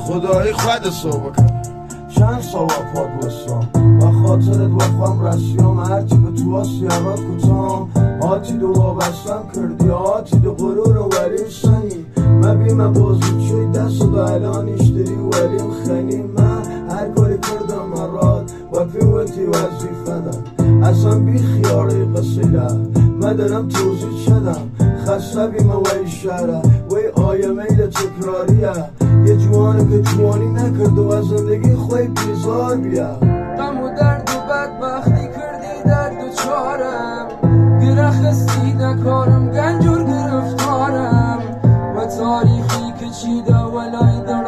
خدایی خود صحبه کن چند سوا پاد بستم و خاطرت وقام رسیام هرچی به تو آسیارات کتام آتی دو وابستم کردی آتی دو قرور و ولی سنی مبیم بازی چوی دست و الانیش داری ولیم خنی من هر کاری کردم مراد و پیوتی وظیفه دم اصلا بی خیاری قصیده من دارم توضیح شدم خسته بیم و اشاره وی آیه میل تکراریه یه جوانه که جوانی نکرد و از زندگی خوی بیزار بیا غم و درد و بدبختی کردی درد و چارم گرخستی نکارم گنجور گرفتارم و تاریخی که چیده ولای